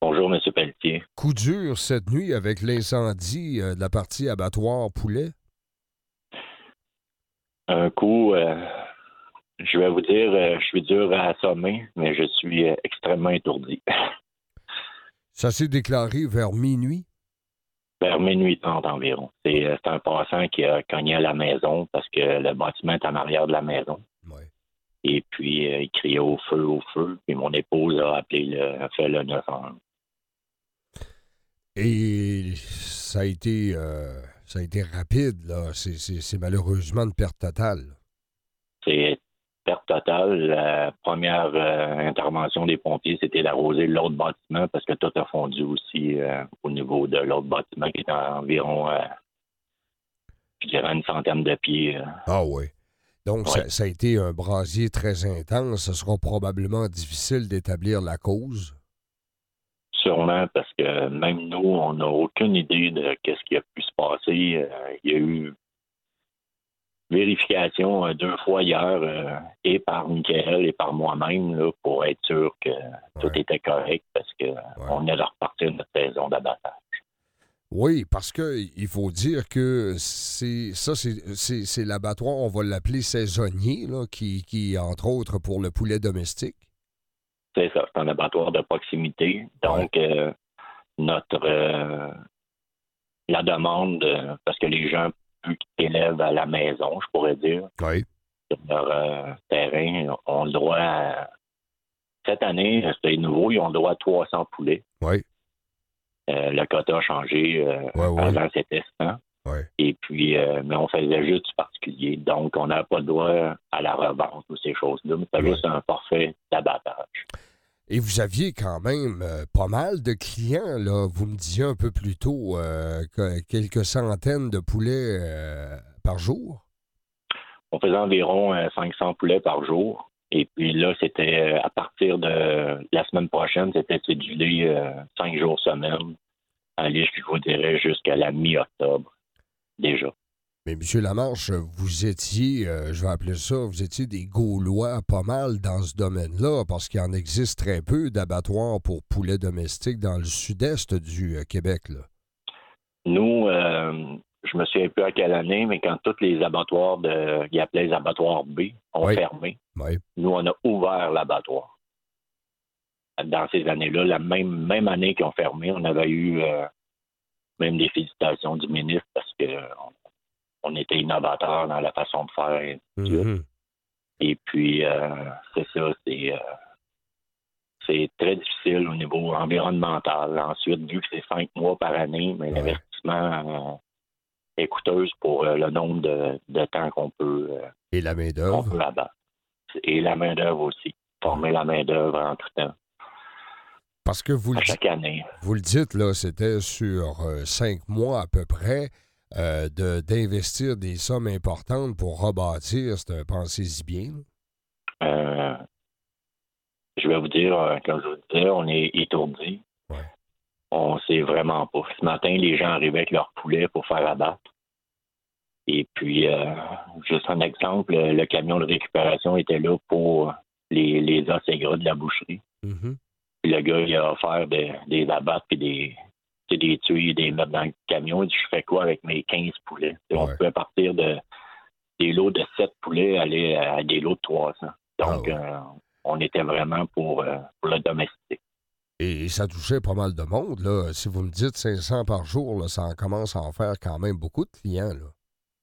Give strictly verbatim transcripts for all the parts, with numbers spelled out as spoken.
Bonjour, M. Pelletier. Coup dur cette nuit avec l'incendie euh, de la partie abattoir poulet. Un coup, euh, je vais vous dire, euh, je suis dur à assommer, mais je suis euh, extrêmement étourdi. Ça s'est déclaré vers minuit. Vers minuit trente environ. C'est, euh, c'est un passant qui a cogné à la maison parce que le bâtiment est en arrière de la maison. Ouais. Et puis, euh, il criait au feu, au feu. Puis mon épouse a appelé le, a fait le neuf un un. Et ça a été, euh, ça a été rapide, là. C'est, c'est, c'est malheureusement une perte totale. C'est perte totale. La première euh, intervention des pompiers, c'était d'arroser l'autre bâtiment parce que tout a fondu aussi euh, au niveau de l'autre bâtiment qui est à environ, euh, je dirais, une centaine de pieds. euh. Ah oui. Donc, Oui, ça, ça a été un brasier très intense. Ce sera probablement difficile d'établir la cause. sûrement parce que même nous, on n'a aucune idée de qu'est-ce qui a pu se passer. Euh, il y a eu vérification euh, deux fois hier, euh, et par Michael et par moi-même, là, pour être sûr que tout Ouais, était correct parce que euh, ouais. on est de repartir notre saison d'abattage. Oui, parce que il faut dire que c'est ça, c'est, c'est, c'est l'abattoir, on va l'appeler saisonnier, là, qui, qui, entre autres, pour le poulet domestique. C'est ça, c'est un abattoir de proximité. Ouais. Donc, euh, notre euh, la demande, euh, parce que les gens plus qui élèvent à la maison, je pourrais dire, Oui. sur leur euh, terrain, ont le droit à, cette année, c'est nouveau, ils ont le droit à trois cents poulets. Oui. Euh, le quota a changé euh, Oui, oui. avant c'était cent. Oui. Et puis, euh, mais on faisait juste du particulier. Donc, on n'a pas le droit à la revente ou ces choses-là. Mais c'est Ouais. juste un forfait d'abattage. Et vous aviez quand même euh, pas mal de clients, là. Vous me disiez un peu plus tôt euh, que quelques centaines de poulets euh, par jour. On faisait environ euh, cinq cents poulets par jour. Et puis là, c'était euh, à partir de la semaine prochaine, c'était cédulé euh, cinq jours semaine. Aller, je vous dirais, jusqu'à la mi-octobre déjà. Mais M. Lamarche, vous étiez, euh, je vais appeler ça, vous étiez des Gaulois pas mal dans ce domaine-là, parce qu'il en existe très peu d'abattoirs pour poulets domestiques dans le sud-est du euh, Québec, là. Nous, euh, je me souviens plus à quelle année, mais quand tous les abattoirs de, qu'ils appelaient les abattoirs B ont Oui. fermé, Oui. nous, on a ouvert l'abattoir. Dans ces années-là, la même, même année qu'ils ont fermé, on avait eu euh, même des félicitations du ministre parce que euh, on était innovateurs dans la façon de faire et ainsi de suite. Mhm. Et puis, euh, c'est ça, c'est, euh, c'est très difficile au niveau environnemental. Ensuite, vu que c'est cinq mois par année, mais Ouais. l'investissement euh, est coûteuse pour euh, le nombre de, de temps qu'on peut, euh, Et la qu'on main-d'œuvre. peut abattre. Et la main-d'œuvre aussi. Former la main-d'œuvre en tout temps, Parce que vous le, à di- chaque année. vous le dites, là, c'était sur euh, cinq mois à peu près euh, de, d'investir des sommes importantes pour rebâtir. C'est un pensez-y bien. Là. Euh, je vais vous dire, euh, comme je vous disais, on est étourdis. Ouais. On sait vraiment pas. Ce matin, les gens arrivaient avec leur poulet pour faire abattre. Et puis, euh, juste un exemple, le camion de récupération était là pour les, les os et gras de la boucherie. Mhm. Puis le gars, il a offert de- des abattes puis des, tu sais, des tuiles, des mettre dans le camion. Il dit, je fais quoi avec mes quinze poulets? Et on Ouais. pouvait partir de des lots de sept poulets aller à des lots de trois cents. Ah Donc, ouais. euh, on était vraiment pour, euh, pour le domestique. Et ça touchait pas mal de monde, là. Si vous me dites cinq cents par jour, là, ça en commence à en faire quand même beaucoup de clients, là.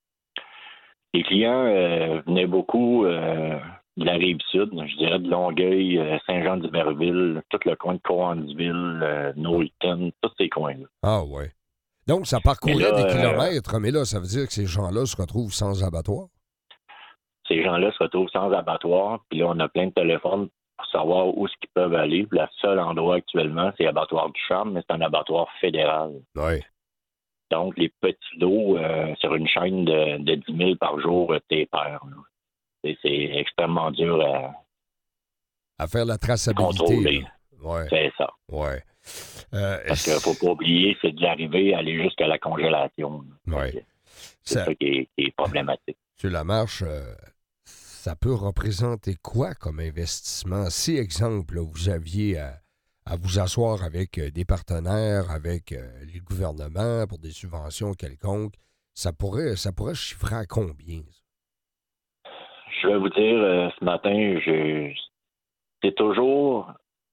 Les clients euh, venaient beaucoup euh, de la Rive-Sud, je dirais de Longueuil, euh, Saint-Jean-d'Iberville, tout le coin de Cowansville, euh, Knowlton, tous ces coins-là. Ah ouais. Donc, ça Mais parcourait là, des euh, kilomètres, mais là, ça veut dire que ces gens-là se retrouvent sans abattoir. ces gens-là se retrouvent sans abattoir, puis là, on a plein de téléphones pour savoir où est-ce qu'ils peuvent aller. Puis le seul endroit actuellement, c'est l'abattoir du Charme, mais c'est un abattoir fédéral. Oui. Donc, les petits lots euh, sur une chaîne de, de dix mille par jour, euh, t'es perd, là. C'est, c'est extrêmement dur à À faire la traçabilité, là. contrôler. Ouais. C'est ça. Ouais. Euh, Parce qu'il ne faut pas oublier, c'est de l'arrivée à aller jusqu'à la congélation. Ouais. Donc, c'est Ça, ça qui est, qui est problématique. sur la marche, euh, ça peut représenter quoi comme investissement? Si, exemple, là, vous aviez à, à vous asseoir avec des partenaires, avec euh, les gouvernements pour des subventions quelconques, ça pourrait, ça pourrait chiffrer à combien? Ça? Je vais vous dire, euh, ce matin, je, c'est toujours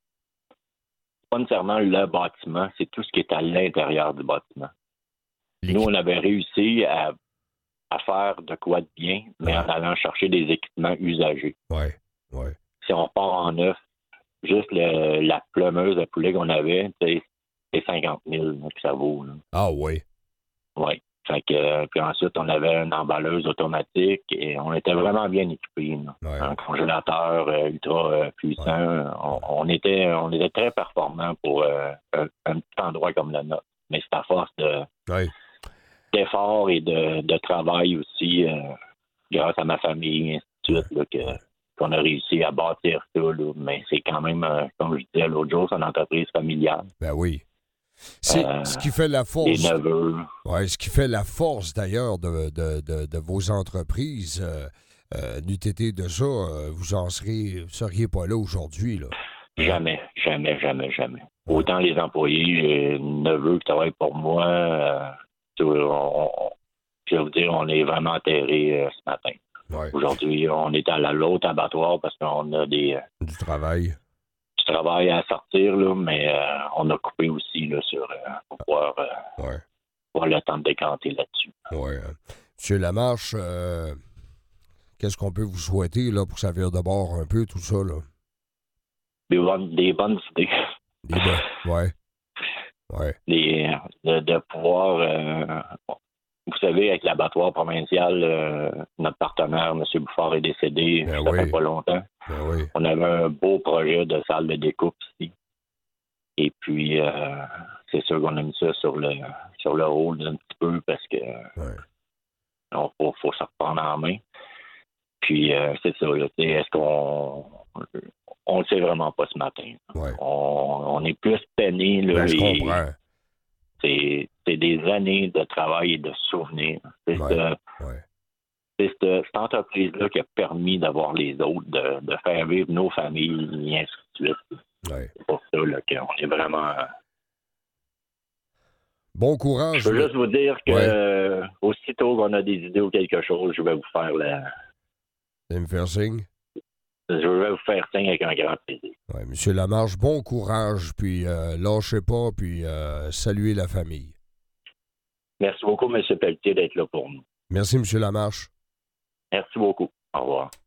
pas nécessairement le bâtiment, c'est tout ce qui est à l'intérieur du bâtiment. Nous, on avait réussi à, à faire de quoi de bien, mais ouais. en allant chercher des équipements usagés. Oui, oui. Si on repart en neuf, juste le, la plumeuse à poulet qu'on avait, c'est cinquante mille que ça vaut. Là. Ah oui? Oui. Fait que, puis ensuite, on avait une emballeuse automatique et on était vraiment bien équipés. Ouais. Un congélateur euh, ultra euh, puissant. Ouais. On, on, était, on était très performants pour euh, un, un petit endroit comme le nôtre. Mais c'est à force de, ouais. d'efforts et de, de travail aussi, euh, grâce à ma famille, et ainsi de suite, là, que, qu'on a réussi à bâtir ça. Là. Mais c'est quand même, euh, comme je disais l'autre jour, c'est une entreprise familiale. Ben oui. C'est euh, ce qui fait la force. Les neveux. Ouais, ce qui fait la force d'ailleurs de, de, de, de vos entreprises. Euh, euh, n'eût été de ça, euh, vous en seriez, vous seriez pas là aujourd'hui. Là. Jamais, jamais, jamais, jamais. Ouais. Autant les employés, les neveux qui travaillent pour moi, euh, on, on, je vais vous dire, on est vraiment atterrés euh, ce matin. Ouais. Aujourd'hui, on est à l'autre abattoir parce qu'on a des... Du travail. Du travail à sortir, là, mais euh, on a coupé aussi là, sur, euh, pour pouvoir, euh, ouais. pouvoir le temps de décanter là-dessus. Oui. Monsieur Lamarche, euh, qu'est-ce qu'on peut vous souhaiter là, pour que ça vire de bord un peu, tout ça? Là? Des bonnes, des bonnes idées. Des bonnes, oui. Ouais. Des, de, de pouvoir... Euh, vous savez, avec l'abattoir provincial, euh, notre partenaire, M. Bouffard, est décédé ben ça oui. fait pas longtemps. Ben oui. On avait un beau projet de salle de découpe ici. Et puis, euh, c'est sûr qu'on a mis ça sur le sur le rôle un petit peu parce que ouais. il faut, faut se reprendre en main. Puis, euh, c'est ça. Là, est-ce qu'on... On le sait vraiment pas ce matin. Ouais. On, on est plus peiné. Là, ben, je comprends. C'est, c'est des années de travail et de souvenirs. C'est, ouais. ce, ouais. c'est ce, cette entreprise-là qui a permis d'avoir les autres, de, de faire vivre nos familles, et ainsi de suite. Ouais. C'est pour ça là, qu'on est vraiment... Bon courage. Je veux mais... juste vous dire que ouais. euh, aussitôt qu'on a des idées ou quelque chose, je vais vous faire la... Vous me faire signe? Je vais vous faire signe avec un grand plaisir. Oui, M. Lamarche, bon courage, puis euh, lâchez pas, puis euh, saluez la famille. Merci beaucoup, M. Pelletier, d'être là pour nous. Merci, M. Lamarche. Merci beaucoup. Au revoir.